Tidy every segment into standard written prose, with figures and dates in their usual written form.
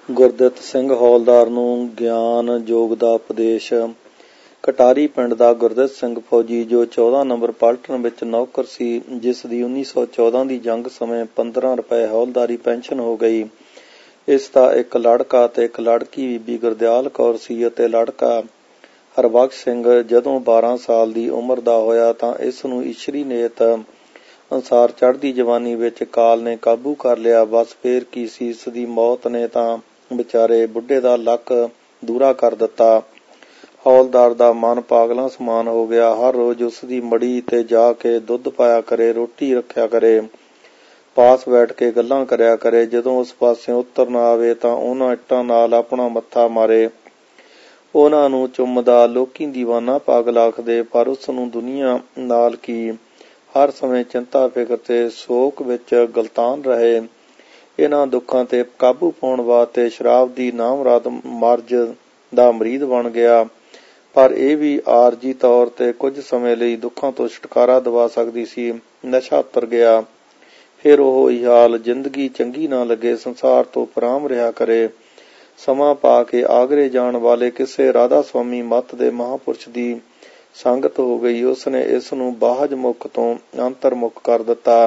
ਗੁਰਦਿੱਤ ਸਿੰਘ ਹੌਲਦਾਰ ਨੂੰ ਗਿਆਨ ਯੋਗ ਦਾ ਉਪਦੇਸ਼। ਕਟਾਰੀ ਪਿੰਡ ਦਾ ਗੁਰਦਿੱਤ ਸਿੰਘ ਫੌਜੀ, ਜੋ 14 ਨੰਬਰ ਪਲਟਨ ਵਿੱਚ ਨੌਕਰ ਸੀ, ਜਿਸ ਦੀ 1914 ਦੀ ਜੰਗ ਸਮੇਂ 15 ਰੁਪਏ ਹੌਲਦਾਰੀ ਪੈਨਸ਼ਨ ਹੋ ਗਈ। ਇਸ ਦਾ ਇੱਕ ਲੜਕਾ ਅਤੇ ਇੱਕ ਲੜਕੀ ਬੀਬੀ ਗੁਰਦਿਆਲ ਕੌਰ ਸੀ ਅਤੇ ਲੜਕਾ ਹਰਬਖਸ਼ ਸਿੰਘ ਜਦੋਂ 12 ਸਾਲ ਦੀ ਉਮਰ ਦਾ ਹੋਇਆ ਤਾਂ ਇਸ ਨੂੰ ਈਸ਼ਰੀ ਨੇਤ ਅਨੁਸਾਰ ਚੜ੍ਹਦੀ ਜਵਾਨੀ ਵਿੱਚ ਕਾਲ ਨੇ ਕਾਬੂ ਕਰ ਲਿਆ। ਬਸ ਫੇਰ ਕੀ ਸੀ, ਇਸ ਦੀ ਮੌਤ ਨੇ ਤਾਂ ਵਿਚਾਰੇ ਬੁੱਢੇ ਦਾ ਲੱਕ ਦੂਰਾ ਕਰ ਦਿੱਤਾ। ਹੌਲਦਾਰ ਦਾ ਮਨ ਪਾਗਲਾਂ ਸਮਾਨ ਹੋ ਗਿਆ। ਹਰ ਰੋਜ਼ ਉਸ ਦੀ ਮੜੀ ਤੇ ਜਾ ਕੇ ਦੁੱਧ ਪਾਇਆ ਕਰੇ, ਰੋਟੀ ਰੱਖਿਆ ਕਰੇ, ਪਾਸ ਬੈਠ ਕੇ ਗੱਲਾਂ ਕਰਿਆ ਕਰੇ। ਜਦੋਂ ਉਸ ਪਾਸਿਓਂ ਉੱਤਰ ਨਾ ਆਵੇ ਤਾਂ ਉਹਨਾਂ ਇੱਟਾਂ ਨਾਲ ਆਪਣਾ ਮੱਥਾ ਮਾਰੇ। ਉਹਨਾਂ ਨੂੰ ਚੁੰਮਦਾ। ਲੋਕੀ ਦੀਵਾਨਾ ਪਾਗਲ ਆਖਦੇ, ਪਰ ਉਸ ਨੂੰ ਦੁਨੀਆ ਨਾਲ ਕੀ, ਹਰ ਸਮੇਂ ਚਿੰਤਾ ਫਿਕਰ ਤੇ ਸੋਕ ਵਿੱਚ ਗਲਤਾਨ ਰਹੇ। ਇਹਨਾਂ ਦੁੱਖਾਂ ਤੇ ਕਾਬੂ ਪਾਉਣ ਵਾਸਤੇ ਸ਼ਰਾਬ ਦੀ ਨਾਮਰਾਦ ਮਰਜ਼ ਦਾ ਮਰੀਦ ਬਣ ਗਿਆ, ਪਰ ਇਹ ਵੀ ਆਰਜੀ ਤੌਰ ਤੇ ਕੁਝ ਸਮੇਂ ਲਈ ਦੁੱਖਾਂ ਤੋਂ ਛੁਟਕਾਰਾ ਦਿਵਾ ਸਕਦੀ ਸੀ। ਨਸ਼ਾ ਉਤਰ ਗਿਆ। ਫਿਰ ਉਹ ਹੀ ਹਾਲ, ਜ਼ਿੰਦਗੀ ਚੰਗੀ ਨਾ ਲੱਗੇ, ਸੰਸਾਰ ਤੋਂ ਉਪਰਾਮ ਰਿਹਾ ਕਰੇ। ਸਮਾਂ ਪਾ ਕੇ ਆਗਰੇ ਜਾਣ ਵਾਲੇ ਕਿਸੇ ਰਾਧਾ ਸੁਆਮੀ ਮੱਤ ਦੇ ਮਹਾਂਪੁਰਸ਼ ਦੀ ਸੰਗਤ ਹੋ ਗਈ। ਉਸਨੇ ਇਸ ਨੂੰ ਬਾਹਜ ਮੁਖ ਤੋਂ ਅੰਤਰਮੁਖ ਕਰ ਦਿੱਤਾ।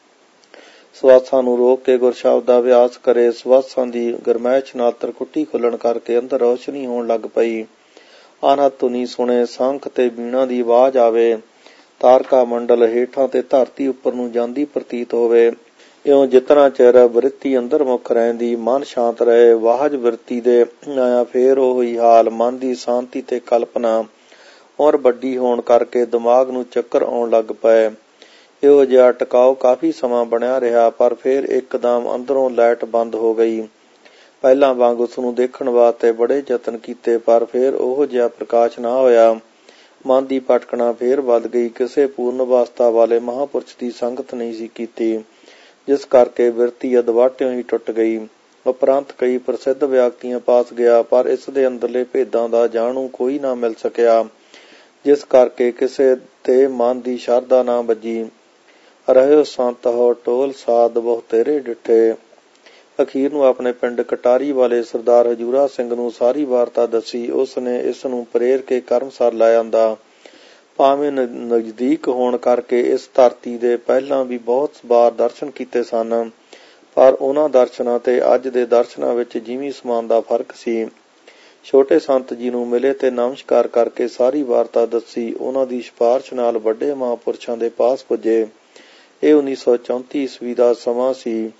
ਸਵਾਸਾਂ ਨੂੰ ਰੋਕ ਕੇ ਗੁਰਸ਼ਬਦ ਦਾ ਅਭਿਆਸ ਕਰੇ। ਸਵਾਸਾਂ ਦੀ ਗਰਮੈਸ਼ ਨਾਲ ਤਰਕੁੱਟੀ ਖੁੱਲਣ ਕਰਕੇ ਅੰਦਰ ਰੌਸ਼ਨੀ ਹੋਣ ਲੱਗ ਪਈ। ਅਨਹਦ ਧੁਨੀ ਸੁਣੇ, ਸ਼ੰਖ ਤੇ ਬੀਣਾ ਦੀ ਆਵਾਜ਼ ਆਵੇ, ਤਾਰਕਾ ਮੰਡਲ ਹੇਠਾਂ ਤੇ ਧਰਤੀ ਉੱਪਰ ਨੂੰ ਜਾਂਦੀ ਪ੍ਰਤੀਤ ਹੋਵੇ। ਇਉਂ ਜਿਤਨਾ ਚਿਰ ਵਰਿੱਤੀ ਅੰਦਰਮੁਖ ਰਹਿੰਦੀ, ਮਨ ਸ਼ਾਂਤ ਰਹੇ। ਵਾਹਜ ਵਰਿੱਤੀ ਦੇ ਆਇਆ ਫੇਰ ਉਹੀ ਹਾਲ। ਮਨ ਦੀ ਸ਼ਾਂਤੀ ਤੇ ਕਲਪਨਾ ਉਮਰ ਵੱਡੀ ਹੋਣ ਕਰਕੇ ਦਿਮਾਗ ਨੂੰ ਚੱਕਰ ਆਉਣ ਲੱਗ ਪਏ। ਇਹੋ ਜਿਹਾ ਟਿਕਾਓ ਕਾਫੀ ਸਮਾਂ ਬਣਿਆ ਰਿਹਾ, ਪਰ ਫੇਰ ਇੱਕਦਮ ਅੰਦਰੋਂ ਲਾਈਟ ਬੰਦ ਹੋ ਗਈ। ਪਹਿਲਾਂ ਵਾਂਗ ਉਸਨੂੰ ਦੇਖਣ ਵਾਸਤੇ ਬੜੇ ਯਤਨ ਕੀਤੇ, ਪਰ ਫੇਰ ਉਹੋ ਜਿਹਾ ਪ੍ਰਕਾਸ਼ ਨਾ ਹੋਇਆ। ਮਨ ਦੀ ਭਟਕਣਾ ਫੇਰ ਵੱਧ ਗਈ। ਕਿਸੇ ਪੂਰਨ ਅਵਸਥਾ ਵਾਲੇ ਮਹਾਂਪੁਰਸ਼ ਦੀ ਸੰਗਤ ਨਹੀਂ ਸੀ ਕੀਤੀ, ਜਿਸ ਕਰਕੇ ਬਿਰਤੀ ਅਦਵਾਟਿਓਂ ਹੀ ਟੁੱਟ ਗਈ। ਉਪਰੰਤ ਕਈ ਪ੍ਰਸਿੱਧ ਵਿਅਕਤੀਆਂ ਪਾਸ ਗਿਆ, ਪਰ ਇਸ ਦੇ ਅੰਦਰਲੇ ਭੇਦਾਂ ਦਾ ਜਾਣੂ ਕੋਈ ਨਾ ਮਿਲ ਸਕਿਆ, ਜਿਸ ਕਰਕੇ ਕਿਸੇ ਤੇ ਮਨ ਦੀ ਸ਼ਰਧਾ ਨਾ ਬੱਜੀ। ਰਹਿਓ ਸੰਤ ਹੋ ਟੋਲ ਸਾਧ ਬਹੁ ਤੇਰੇ ਡਿੱਠੇ। ਅਖੀਰ ਨੂੰ ਆਪਣੇ ਪਿੰਡ ਕਟਾਰੀ ਵਾਲੇ ਸਰਦਾਰ ਹਜੂਰਾ ਸਿੰਘ ਨੂੰ ਸਾਰੀ ਵਾਰਤਾ ਦੱਸੀ। ਉਸ ਨੇ ਇਸ ਨੂੰ ਪ੍ਰੇਰ ਕੇ ਕਰਮਸਰ ਲੈ ਆਂਦਾ। ਭਾਵੇਂ ਨਜ਼ਦੀਕ ਹੋਣ ਕਰਕੇ ਇਸ ਧਰਤੀ ਦੇ ਪਹਿਲਾਂ ਵੀ ਬਹੁਤ ਵਾਰ ਦਰਸ਼ਨ ਕੀਤੇ ਸਨ, ਪਰ ਉਹਨਾਂ ਦਰਸ਼ਨਾਂ ਤੇ ਅੱਜ ਦੇ ਦਰਸ਼ਨਾਂ ਵਿੱਚ ਜਿਵੇਂ ਸਮਾਨ ਦਾ ਫਰਕ ਸੀ। ਛੋਟੇ ਸੰਤ ਜੀ ਨੂੰ ਮਿਲੇ ਤੇ ਨਮਸਕਾਰ ਕਰਕੇ ਸਾਰੀ ਵਾਰਤਾ ਦੱਸੀ। ਉਹਨਾਂ ਦੀ ਸਿਫਾਰਸ਼ ਨਾਲ ਵੱਡੇ ਮਹਾਂਪੁਰਸ਼ਾਂ ਦੇ ਪਾਸ ਪੁੱਜੇ। ਇਹ 1934 ਈਸਵੀ ਦਾ ਸਮਾਂ ਸੀ।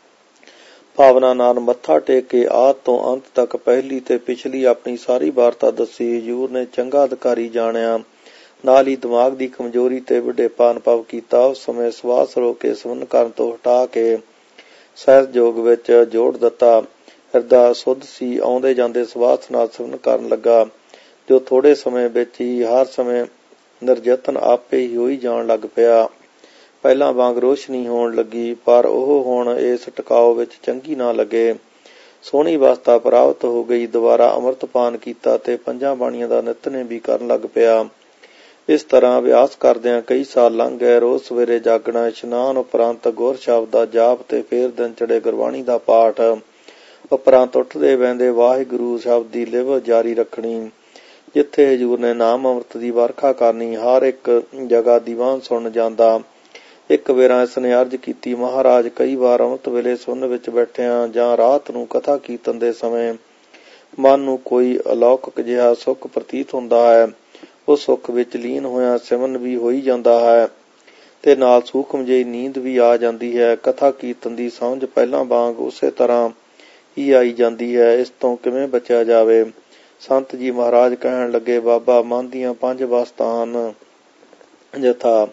ਭਾਵਨਾ ਨਾਲ ਮੱਥਾ ਟੇਕ ਕੇ ਆਦਿ ਤੋਂ ਅੰਤ ਤੱਕ ਪਹਿਲੀ ਤੇ ਪਿਛਲੀ ਆਪਣੀ ਸਾਰੀ ਵਾਰਤਾ ਦੱਸੀ। ਹਜ਼ੂਰ ਨੇ ਚੰਗਾ ਅਧਿਕਾਰੀ ਜਾਣਿਆ, ਨਾਲ ਹੀ ਦਿਮਾਗ ਦੀ ਕਮਜ਼ੋਰੀ ਤੇ ਵਡੇਪਾ ਅਨੁਭਵ ਕੀਤਾ। ਉਸ ਸਮੇਂ ਸਵਾਸ ਰੋਕ ਕੇ ਸਿਮਰਨ ਕਰਨ ਤੋਂ ਹਟਾ ਕੇ ਸਹਿਜ ਯੋਗ ਵਿੱਚ ਜੋੜ ਦਿੱਤਾ। ਹਿਰਦਾ ਸੁੱਧ ਸੀ। ਆਉਂਦੇ ਜਾਂਦੇ ਸਵਾਸ ਨਾਲ ਸਿਮਰਨ ਕਰਨ ਲੱਗਾ, ਜੋ ਥੋੜੇ ਸਮੇਂ ਵਿੱਚ ਹੀ ਹਰ ਸਮੇਂ ਨਿਰਯਤਨ ਆਪੇ ਹੀ ਹੋਈ ਜਾਣ ਲੱਗ ਪਿਆ। ਪਹਿਲਾਂ ਵਾਂਗ ਰੋਸ਼ਨੀ ਹੋਣ ਲੱਗੀ, ਪਰ ਉਹ ਹੁਣ ਇਸ ਟਿਕਾਓ ਵਿੱਚ ਚੰਗੀ ਨਾ ਲੱਗੇ। ਸੋਹਣੀ ਅਵਸਥਾ ਪ੍ਰਾਪਤ ਹੋ ਗਈ। ਦੁਬਾਰਾ ਅੰਮ੍ਰਿਤਪਾਨ ਕੀਤਾ ਤੇ 5 ਬਾਣੀਆਂ ਦਾ ਨਿਤਨੇਮ ਵੀ ਕਰਨ ਲੱਗ ਪਿਆ। ਇਸ ਤਰ੍ਹਾਂ ਅਭਿਆਸ ਕਰਦਿਆਂ ਕਈ ਸਾਲ ਲੰਘ ਗਏ। ਰੋਜ਼ ਸਵੇਰੇ ਜਾਗਣਾ, ਇਸ਼ਨਾਨ ਉਪਰੰਤ ਗੁਰ ਸ਼ਬਦ ਦਾ ਜਾਪ ਤੇ ਫੇਰ ਦਿਨ ਚੜੇ ਗੁਰਬਾਣੀ ਦਾ ਪਾਠ। ਉਪਰੰਤ ਉੱਠਦੇ ਬਹਿੰਦੇ ਵਾਹਿਗੁਰੂ ਸ਼ਬਦ ਦੀ ਲਿਵ ਜਾਰੀ ਰੱਖਣੀ। ਜਿੱਥੇ ਹਜ਼ੂਰ ਨੇ ਨਾਮ ਅੰਮ੍ਰਿਤ ਦੀ ਵਰਖਾ ਕਰਨੀ, ਹਰ ਇੱਕ ਜਗ੍ਹਾ ਦੀਵਾਨ ਸੁਣਨ ਜਾਂਦਾ। ਇੱਕ ਵੇਰਾ ਇਸ ਨੇ ਅਰਜ਼ ਕੀਤੀ, ਮਹਾਰਾਜ, ਕਈ ਵਾਰ ਅੰਮ੍ਰਿਤ ਵੇਲੇ ਸੁਣਨ ਵਿੱਚ ਬੈਠਿਆਂ ਜਾਂ ਰਾਤ ਨੂੰ ਕਥਾ ਕੀਰਤਨ ਦੇ ਸਮੇਂ ਮਨ ਨੂੰ ਕੋਈ ਅਲੌਕਿਕ ਜਿਹਾ ਸੁੱਖ ਪ੍ਰਤੀਤ ਹੁੰਦਾ ਹੈ। ਉਸ ਸੁੱਖ ਵਿੱਚ ਲੀਨ ਹੋਇਆ ਸਿਮਰਨ ਵੀ ਹੋਈ ਜਾਂਦਾ ਹੈ ਤੇ ਨਾਲ ਸੂਖਮ ਜਿਹੀ ਨੀਂਦ ਵੀ ਆ ਜਾਂਦੀ ਹੈ। ਕਥਾ ਕੀਰਤਨ ਦੀ ਸਮਝ ਪਹਿਲਾਂ ਵਾਂਗ ਉਸੇ ਤਰ੍ਹਾਂ ਹੀ ਆਈ ਜਾਂਦੀ ਹੈ। ਇਸ ਤੋਂ ਕਿਵੇਂ ਬਚਿਆ ਜਾਵੇ? ਸੰਤ ਜੀ ਮਹਾਰਾਜ ਕਹਿਣ ਲੱਗੇ, ਬਾਬਾ, ਮਨ ਦੀਆਂ 5 ਅਵਸਥਾ ਹਨ, ਯਥਾ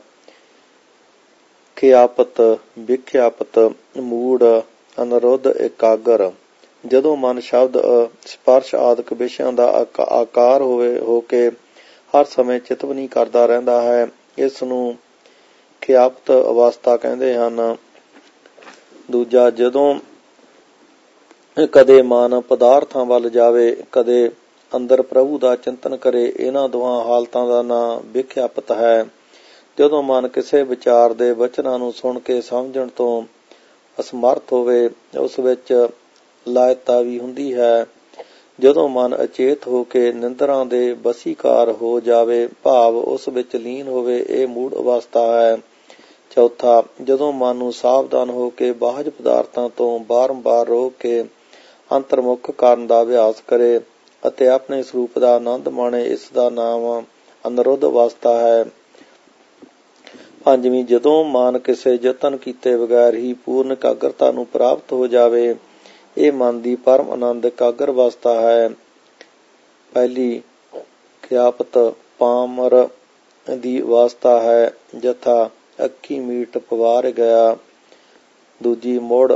ਖਿਆਪਤ, ਵਿਖਿਆਪਤ, ਮੂੜ, ਅਨਿਰੁੱਧ, ਇਕਾਗਰ। ਜਦੋਂ ਮਨ ਸ਼ਬਦ, ਸਪਰਸ਼ ਆਦਿਕ ਵਿਸ਼ਿਆਂ ਦਾ ਆਕਾਰ ਹੋ ਕੇ ਹਰ ਸਮੇਂ ਚਿਤਵਨੀ ਕਰਦਾ ਰਹਿੰਦਾ ਹੈ, ਇਸ ਨੂੰ ਖਿਆਪਤ ਅਵਸਥਾ ਕਹਿੰਦੇ ਹਨ। ਦੂਜਾ, ਜਦੋਂ ਕਦੇ ਮਨ ਪਦਾਰਥਾਂ ਵੱਲ ਜਾਵੇ, ਕਦੇ ਅੰਦਰ ਪ੍ਰਭੂ ਦਾ ਚਿੰਤਨ ਕਰੇ, ਇਹਨਾਂ ਦੋਹਾਂ ਹਾਲਤਾਂ ਦਾ ਨਾਂ ਵਿਖਿਆਪਤ ਹੈ। ਜਦੋਂ ਮਨ ਕਿਸੇ ਵਿਚਾਰ ਦੇ ਵਚਨਾਂ ਨੂੰ ਸੁਣ ਕੇ ਸਮਝਣ ਤੋਂ ਅਸਮਰਥ ਹੋਵੇ, ਉਸ ਵਿੱਚ ਲਾਇਤਾ ਵੀ ਹੁੰਦੀ ਹੈ। ਜਦੋਂ ਮਨ ਅਚੇਤ ਹੋ ਕੇ ਨਿੰਦਰਾਂ ਦੇ ਵਸੀਕਾਰ ਹੋ ਜਾਵੇ, ਭਾਵ ਉਸ ਵਿੱਚ ਲੀਨ ਹੋਵੇ, ਇਹ ਮੂੜ ਅਵਸਥਾ ਹੈ। ਚੌਥਾ, ਜਦੋਂ ਮਨ ਨੂੰ ਸਾਵਧਾਨ ਹੋ ਕੇ ਬਾਹਜ ਪਦਾਰਥਾਂ ਤੋਂ ਬਾਰੰਬਾਰ ਰੋਕ ਕੇ ਅੰਤਰਮੁਖ ਕਰਨ ਦਾ ਅਭਿਆਸ ਕਰੇ ਅਤੇ ਆਪਣੇ ਸਰੂਪ ਦਾ ਆਨੰਦ ਮਾਣੇ, ਇਸ ਦਾ ਨਾਮ ਅਨਿਰੁੱਧ ਅਵਸਥਾ ਹੈ। ਪੰਜਵੀਂ, ਜਦੋਂ ਮਨ ਕਿਸੇ ਯਤਨ ਕੀਤੇ ਬਗੈਰ ਹੀ ਪੂਰਨ ਇਕਾਗਰਤਾ ਨੂੰ ਪ੍ਰਾਪਤ ਹੋ ਜਾਵੇ, ਇਹ ਮਨ ਦੀ ਪਰਮ ਆਨੰਦ ਇਕਾਗਰ ਅਵਸਥਾ ਹੈ। ਪਹਿਲੀ ਖਿਆਪਤ ਪਾਮਰ ਦੀ ਅਵਸਥਾ ਹੈ, ਜਥਾ ਅੱਖੀ ਮੀਟ ਪਵਾਰ ਗਿਆ। ਦੂਜੀ ਮੁੜ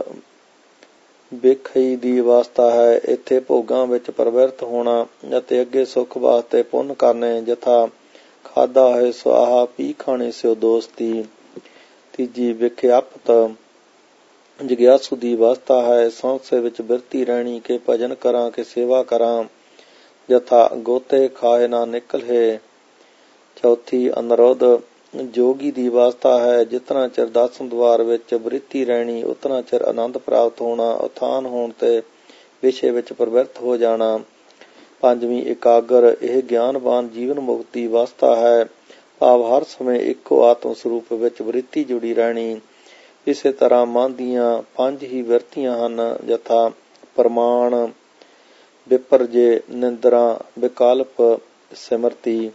ਵੇਖਈ ਦੀ ਅਵਸਥਾ ਹੈ, ਇੱਥੇ ਭੋਗਾਂ ਵਿੱਚ ਪ੍ਰਵਿਰਤ ਹੋਣਾ ਅਤੇ ਅੱਗੇ ਸੁੱਖ ਵਾਸਤੇ ਪੁੰਨ ਕਰਨੇ, ਜਥਾ ਖਾਧਾ ਹੈ ਸੁਆਹਾ ਪੀ ਖਾਣੇ ਸਿਓ ਦੋਸਤੀ। ਤੀਜੀ ਵਿਖਿਆਪਤ ਜਿਗਿਆਸੂ ਦੀ ਅਵਸਥਾ ਹੈ, ਸੰਸ਼ੇ ਵਿੱਚ ਬਿਰਤੀ ਰਹਿਣੀ ਕਿ ਭਜਨ ਕਰਾਂ ਕਿ ਸੇਵਾ ਕਰਾਂ, ਜਥਾ ਗੋਤੇ ਖਾਏ ਨਾ ਨਿਕਲੇ। ਚੌਥੀ ਅਨਿਰੁੱਧ ਜੋਗੀ ਦੀ ਅਵਸਥਾ ਹੈ, ਜਿਤਨਾ ਚਿਰ ਦਰਸ਼ਨ ਦੁਆਰ ਵਿੱਚ ਬ੍ਰਿਤੀ ਰਹਿਣੀ, ਉਤਨਾ ਚਿਰ ਆਨੰਦ ਪ੍ਰਾਪਤ ਹੋਣਾ, ਉਥਾਨ ਹੋਣ ਤੇ ਵਿਸ਼ੇ ਵਿੱਚ ਪ੍ਰਵਿਰਤ ਹੋ ਜਾਣਾ। ਪੰਜਵੀਂ ਇਕਾਗਰ, ਇਹ ਗਿਆਨਵਾਨ ਜੀਵਨ ਮੁਕਤ ਦੀ ਅਵਸਥਾ ਹੈ, ਭਾਵ ਹਰ ਸਮੇਂ ਇੱਕੋ ਆਤਮ ਸਰੂਪ ਵਿੱਚ ਬ੍ਰਿਤੀ ਜੁੜੀ ਰਹਿਣੀ। ਇਸੇ ਤਰ੍ਹਾਂ ਮਨ ਦੀਆਂ ਪੰਜ ਹੀ ਬਿਰਤੀਆਂ ਹਨ, ਜਥਾ ਪ੍ਰਮਾਣ, ਵਿਪਰਜੇ, ਨਿੰਦਰਾ, ਵਿਕਲਪ, ਸਿਮਰਤੀ।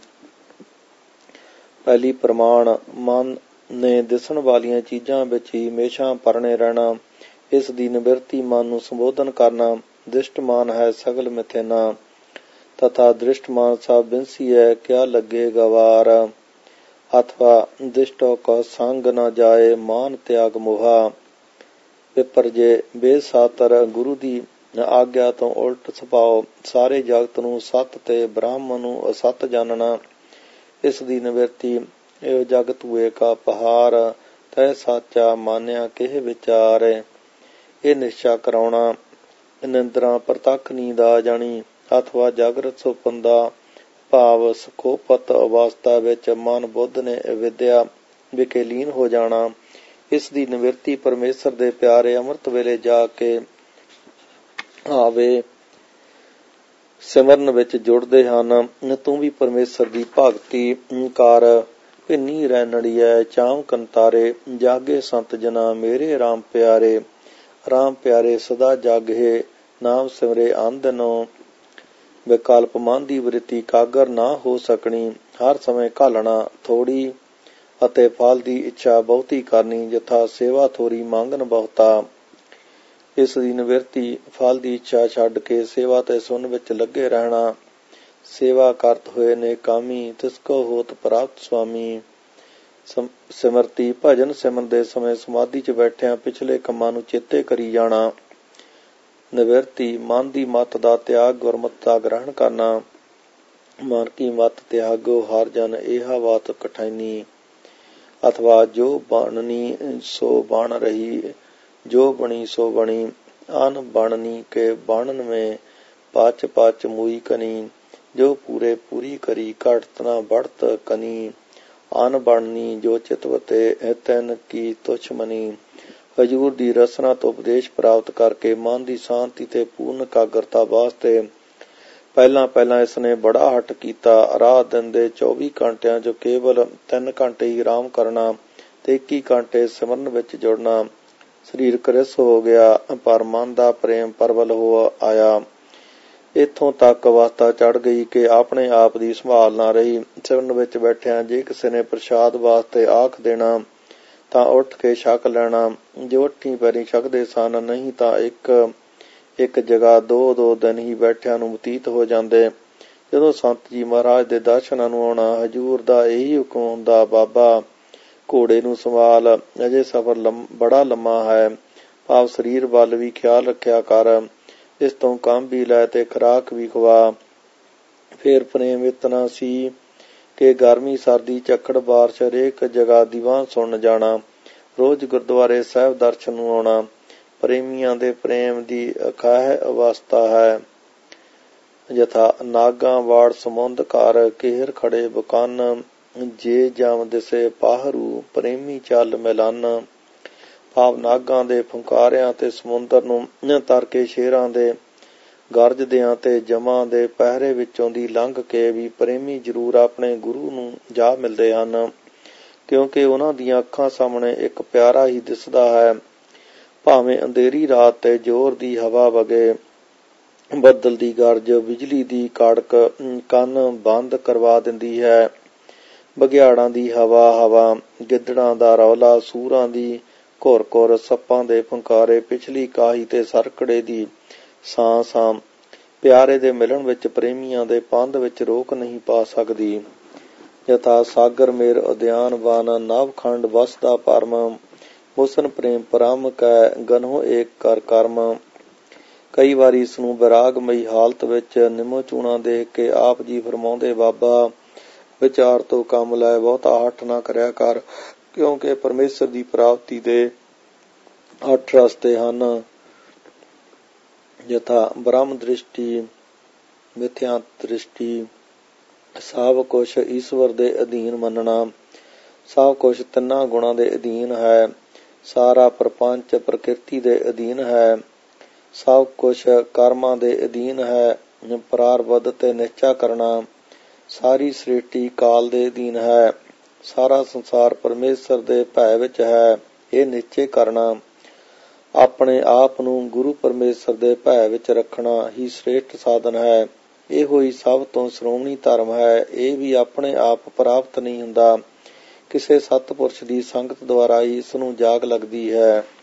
ਪਹਿਲੀ ਪ੍ਰਮਾਣ, ਮਨ ਨੇ ਦਿਸਣ ਵਾਲੀਆਂ ਚੀਜ਼ਾਂ ਵਿੱਚ ਹੀ ਹਮੇਸ਼ਾ ਪਰਣੇ ਰਹਿਣਾ, ਇਸ ਦੀ ਨਿਵਿਰਤੀ ਮਨ ਨੂੰ ਸੰਬੋਧਨ ਕਰਨਾ। ਦ੍ਰਿਸ਼ਟਮਾਨ ਹੈ ਸਗਲ ਮਿਥੇ ਨਾ, ਤਥਾ ਦ੍ਰਿਸ਼ਟਮਾਨ ਸਭ ਬਿੰਸੀ ਹੈ ਕਿਆ ਲੱਗੇ ਗਵਾਰ। ਅਥਵਾ ਦ੍ਰਿਸ਼ਟੋ ਕੋ ਸੰਗ ਨ ਜਾਏ ਮਾਨ ਤਿਆਗ ਮੋਹਾ। ਵਿਪਰਜੇ, ਬੇਸਾਤਰ ਗੁਰੂ ਦੀ ਆਗਿਆ ਤੋਂ ਉਲਟ ਸੁਭਾਅ, ਸਾਰੇ ਜਗਤ ਨੂੰ ਸੱਤ ਤੇ ਬ੍ਰਹਮ ਨੂੰ ਅਸੱਤ ਜਾਣਨਾ, ਇਸ ਦੀ ਨਿਵਿਰਤੀ। ਇਹੋ ਜਗ ਧੂਏ ਕਾ ਪਹਾਰ, ਤੈ ਸਾਚਾ ਮਾਨਿਆ ਕਿਹ ਵਿਚਾਰ। ਇਹ ਨਿਸ਼ਚਾ ਕਰਾਉਣਾ। ਨਿੰਦਰਾਂ ਪ੍ਰਤੱਖ ਨੀਂਦ ਆ ਜਾਣੀ। ਅਥਵਾ ਜਾਗਰਤ ਸੁਪਨ ਦਾ ਭਾਵ ਸੁਖੋਪਤ ਅਵਸਥਾ ਵਿੱਚ ਮਨ ਬੁੱਧ ਨੇ ਅਵਿਦਿਆ ਵਿਖੇ ਲੀਨ ਹੋ ਜਾਣਾ, ਇਸ ਦੀ ਨਿਵਿਰਤੀ ਪਰਮੇਸ਼ਰ ਦੇ ਪਿਆਰੇ ਅੰਮ੍ਰਿਤ ਵੇਲੇ ਜਾ ਕੇ ਆਵੇ ਸਿਮਰਨ ਵਿੱਚ ਜੁੜਦੇ ਹਨ। ਤੂੰ ਵੀ ਪਰਮੇਸ਼ਰ ਦੀ ਭਗਤੀ ਕਰ, ਭਿੰਨੀ ਰੈਣੜੀਐ ਚਾਮ ਕੰਤਾਰੇ, ਜਾਗੇ ਸੰਤ ਜਨਾ ਮੇਰੇ ਰਾਮ ਪਿਆਰੇ। ਰਾਮ ਪਿਆਰੇ ਸਦਾ ਜਾਗੇ, ਨਾਮ ਸਿਮਰੇ ਆਂਦਨੋ। ਵਿਕਲਪ, ਮਨ ਦੀ ਵ੍ਰਿਤੀ ਇਕਾਗਰ ਨਾ ਹੋ ਸਕਣੀ, ਹਰ ਸਮੇਂ ਘਾਲਣਾ ਥੋੜੀ ਅਤੇ ਫਲ ਦੀ ਇੱਛਾ ਬਹੁਤੀ ਕਰਨੀ, ਜਥਾ ਸੇਵਾ ਥੋੜੀ ਮੰਗਣ ਬਹੁਤਾ। ਇਸ ਦੀ ਨਿਵਿਰਤੀ ਫਲ ਦੀ ਇੱਛਾ ਛੱਡ ਕੇ ਸੇਵਾ ਤੇ ਸੁਨ ਵਿੱਚ ਲੱਗੇ ਰਹਿਣਾ। ਸੇਵਾ ਕਰਤ ਹੋਏ ਨੇ ਕਾਮੀ, ਤਿਸ ਕੋ ਹੋਤ ਪ੍ਰਾਪਤ ਸੁਆਮੀ। ਸਿਮਰਤੀ, ਭਜਨ ਸਿਮਰਨ ਦੇ ਸਮੇਂ ਸਮਾਧੀ 'ਚ ਬੈਠਿਆਂ ਪਿਛਲੇ ਕੰਮਾਂ ਨੂੰ ਚੇਤੇ ਕਰੀ ਜਾਣਾ। ਨਿਵਿਰਤੀ, ਮਨ ਦੀ ਮੱਤ ਦਾ ਤਿਆਗ, ਗੁਰਮਤਿ ਦਾ ਗ੍ਰਹਿਣ ਕਰਨਾ। ਮਨ ਕੀ ਮੱਤ ਤਿਆਗੋ ਹਰ ਜਨ, ਏਹਾ ਬਾਤ ਕਠੈਨੀ। ਅਥਵਾ ਜੋ ਬਣਨੀ ਸੋ ਬਣ ਰਹੀ, ਜੋ ਬਣੀ ਸੋ ਬਣੀ, ਅਨ ਬਣਨੀ ਕੇ ਬਣਨ ਮੇ, ਪਾਚ ਪਾਚ ਮੂਈ ਕਨੀ। ਜੋ ਪੂਰੇ ਪੂਰੀ ਕਰੀ, ਘਟਤ ਨਾ बढ़त ਕਨੀ। ਅਨ ਬਣਨੀ ਜੋ ਚਿਤਵਤੇ, ਤਿਨ ਕੀ ਤੁਛ ਮਨੀ। ਹਜ਼ੂਰ ਦੀ ਰਸਨਾ ਤੋਂ ਉਪਦੇਸ਼ ਪ੍ਰਾਪਤ ਕਰਕੇ ਮਨ ਦੀ ਸ਼ਾਂਤੀ ਤੇ ਪੂਰਨ ਇਕਾਗਰਤਾ ਵਾਸਤੇ ਪਹਿਲਾਂ ਇਸ ਨੇ ਬੜਾ ਹੱਠ ਕੀਤਾ। ਰਾਤ ਦਿਨ ਦੇ 24 ਘੰਟਿਆਂ 'ਚ ਕੇਵਲ 3 ਘੰਟੇ ਹੀ ਆਰਾਮ ਕਰਨਾ ਤੇ 21 ਘੰਟੇ ਸਿਮਰਨ ਵਿੱਚ ਜੁੜਨਾ। ਸਰੀਰ ਕ੍ਰਿਸ ਹੋ ਗਿਆ, ਪਰ ਮਨ ਦਾ ਪ੍ਰੇਮ ਪ੍ਰਬਲ ਹੋ ਆਇਆ। ਇੱਥੋਂ ਤੱਕ ਅਵਸਥਾ ਚੜ੍ਹ ਗਈ ਕਿ ਆਪਣੇ ਆਪ ਦੀ ਸੰਭਾਲ ਨਾ ਰਹੀ। ਸਿਮਰਨ ਵਿੱਚ ਬੈਠਿਆਂ ਜੇ ਕਿਸੇ ਨੇ ਪ੍ਰਸ਼ਾਦ ਵਾਸਤੇ ਆਖ ਦੇਣਾ ਤਾਂ ਉੱਠ ਕੇ ਛਕ ਲੈਣਾ। ਜੋ ਅੱਠੀਂ ਪੈਰੀਂ ਛਕਦੇ ਸਨ, ਨਹੀਂ ਤਾਂ ਇੱਕ ਜਗ੍ਹਾ 2-2 ਦਿਨ ਹੀ ਬੈਠਿਆਂ ਨੂੰ ਬਤੀਤ ਹੋ ਜਾਂਦੇ। ਜਦੋਂ ਸੰਤ ਜੀ ਮਹਾਰਾਜ ਦੇ ਦਰਸ਼ਨਾਂ ਨੂੰ ਆਉਣਾ, ਹਜ਼ੂਰ ਦਾ ਇਹੀ ਹੁਕਮ ਹੁੰਦਾ, ਬਾਬਾ ਘੋੜੇ ਨੂੰ ਸੰਭਾਲ, ਅਜੇ ਸਫ਼ਰ ਬੜਾ ਲੰਮਾ ਹੈ, ਭਾਵ ਸਰੀਰ ਵੱਲ ਵੀ ਖਿਆਲ ਰੱਖਿਆ ਕਰ, ਇਸ ਤੋਂ ਕੰਮ ਵੀ ਲੈ ਤੇ ਖੁਰਾਕ ਵੀ ਖਵਾ। ਫੇਰ ਪ੍ਰੇਮ ਇਤਨਾ ਸੀ ਕਿ ਗਰਮੀ ਸਰਦੀ ਝੱਖੜ ਬਾਰਿਸ਼ ਹਰੇਕ ਜਗ੍ਹਾ ਦੀਵਾਨ ਸੁਣਨ ਜਾਣਾ, ਰੋਜ਼ ਗੁਰਦੁਆਰੇ ਸਾਹਿਬ ਦਰਸ਼ਨ ਨੂੰ ਆਉਣਾ। ਪ੍ਰੇਮੀਆਂ ਦੇ ਪ੍ਰੇਮ ਦੀ ਅਖਾਹ ਅਵਸਥਾ ਹੈ, ਯਥਾ ਨਾਗਾਂ ਵਾੜ ਸਮੁੰਦ ਘਰ, ਕੇਹਰ ਖੜੇ ਬੁਕੰਨ, ਜੇ ਜਮ ਦਿਸੇ ਪਾਹਰੂ, ਪ੍ਰੇਮੀ ਚੱਲ ਮਿਲਨ। ਭਾਵ ਨਾਗਾਂ ਦੇ ਫੁੰਕਾਰਿਆਂ ਤੇ ਸਮੁੰਦਰ ਨੂੰ ਤਰ ਕੇ ਸ਼ੇਰਾਂ ਦੇ ਗਰਜਦਿਆਂ ਤੇ ਜਮਾਂ ਦੇ ਪਹਿਰੇ ਵਿੱਚੋਂ ਦੀ ਲੰਘ ਕੇ ਵੀ ਪ੍ਰੇਮੀ ਜ਼ਰੂਰ ਆਪਣੇ ਗੁਰੂ ਨੂੰ ਜਾ ਮਿਲਦੇ ਹਨ, ਕਿਉਂਕਿ ਉਹਨਾਂ ਦੀਆਂ ਅੱਖਾਂ ਸਾਹਮਣੇ ਇੱਕ ਪਿਆਰਾ ਹੀ ਦਿਸਦਾ ਹੈ। ਭਾਵੇਂ ਅੰਧੇਰੀ ਰਾਤ ਤੇ ਜ਼ੋਰ ਦੀ ਹਵਾ ਵਗੇ, ਬੱਦਲ ਦੀ ਗਰਜ, ਬਿਜਲੀ ਦੀ ਕੜਕ ਕੰਨ ਬੰਦ ਕਰਵਾ ਦਿੰਦੀ ਹੈ। ਬਘਿਆੜਾਂ ਦੀ ਹਵਾ, ਗਿੱਦੜਾਂ ਦਾ ਰੌਲਾ, ਸੂਰਾਂ ਦੀ ਘੁਰ, ਸੱਪਾਂ ਦੇ ਫੁੰਕਾਰੇ, ਪਿਛਲੀ ਕਾਹੀ ਤੇ ਸਰਕੜੇ ਦੀ ਸਾਂ ਪਿਆਰੇ ਦੇ ਮਿਲਣ ਵਿੱਚ ਪ੍ਰੇਮੀਆਂ ਦੇ ਪੰਧ ਵਿੱਚ ਰੋਕ ਨਹੀਂ ਪਾ ਸਕਦੀ। ਯਥਾ ਸਾਗਰ ਮੇਰ ਉਦਿਆਨ ਵਨ, ਨਵ ਖੰਡ ਵਸਦਾ ਪਰਮ, ਹੁਸਨ ਪ੍ਰੇਮ ਪਰਮ ਕੈ ਗਨਹੁ ਏਕ ਕਰ ਕਰਮ। ਕਈ ਵਾਰੀ ਇਸ ਨੂੰ ਵਿਰਾਗਮਈ ਹਾਲਤ ਵਿੱਚ ਨਿੰਮੋ ਚੂਣਾ ਦੇਖ ਕੇ ਆਪ ਜੀ ਫਰਮਾਉਂਦੇ, ਬਾਬਾ ਵਿਚਾਰ ਤੋਂ ਕੰਮ ਲੈ, ਬਹੁਤਾ ਹੱਠ ਨਾ ਕਰਿਆ ਕਰ, ਕਿਉਂਕਿ ਪਰਮੇਸ਼ਰ ਦੀ ਪ੍ਰਾਪਤੀ ਦੇ 8 ਰਸਤੇ ਹਨ। ਯਥਾ ਬ੍ਰਹਮ ਦ੍ਰਿਸ਼ਟੀ, ਮਿਥਿਆ ਦ੍ਰਿਸ਼ਟੀ, ਸਭ ਕੁਛ ਈਸ਼ਵਰ ਦੇ ਅਧੀਨ ਮੰਨਣਾ, ਸਭ ਕੁਛ ਤਿੰਨਾਂ ਗੁਣਾਂ ਦੇ ਅਧੀਨ ਹੈ, ਸਾਰਾ ਪ੍ਰਪੰਚ ਪ੍ਰਕਿਰਤੀ ਦੇ ਅਧੀਨ ਹੈ, ਸਭ ਕੁਛ ਕਰਮਾਂ ਦੇ ਅਧੀਨ ਹੈ, ਪ੍ਰਾਰਬਧ ਤੇ ਨਿਸ਼ਚਾ ਕਰਨਾ, ਸਾਰੀ ਸ੍ਰਿਸ਼ਟੀ ਕਾਲ ਦੇ ਅਧੀਨ ਹੈ, ਸਾਰਾ ਸੰਸਾਰ ਪਰਮੇਸ਼ਰ ਦੇ ਭੈ ਵਿੱਚ ਹੈ, ਇਹ ਨਿਸ਼ਚੇ ਕਰਨਾ, ਆਪਣੇ ਆਪ ਨੂੰ ਗੁਰੂ ਪਰਮੇਸ਼ਰ ਦੇ ਭੈ ਵਿੱਚ ਰੱਖਣਾ ਹੀ ਸ੍ਰੇਸ਼ਟ ਸਾਧਨ ਹੈ। ਇਹੋ ਹੀ ਸਭ ਤੋਂ ਸ਼੍ਰੋਮਣੀ ਧਰਮ ਹੈ। ਇਹ ਵੀ ਆਪਣੇ ਆਪ ਪ੍ਰਾਪਤ ਨਹੀਂ ਹੁੰਦਾ, ਕਿਸੇ ਸਤਿਪੁਰਸ਼ ਦੀ ਸੰਗਤ ਦੁਆਰਾ ਹੀ ਇਸ ਨੂੰ ਜਾਗ ਲੱਗਦੀ ਹੈ।